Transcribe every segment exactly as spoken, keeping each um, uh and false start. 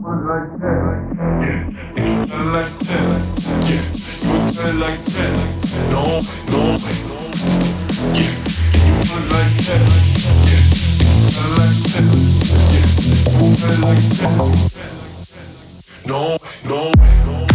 like that. Yeah, I like that. Yeah, you want it like that. No, no, yeah, you want it like that. Yeah, I like that. Yeah, you want it like that. No, no, no.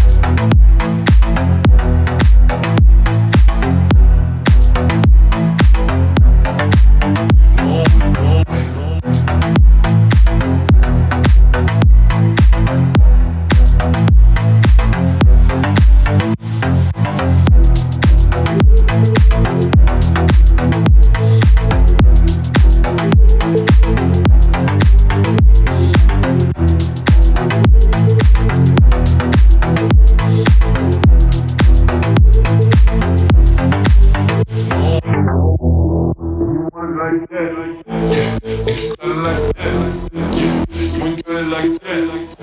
Like that, yeah, I like that, yeah, you ain't got it like that.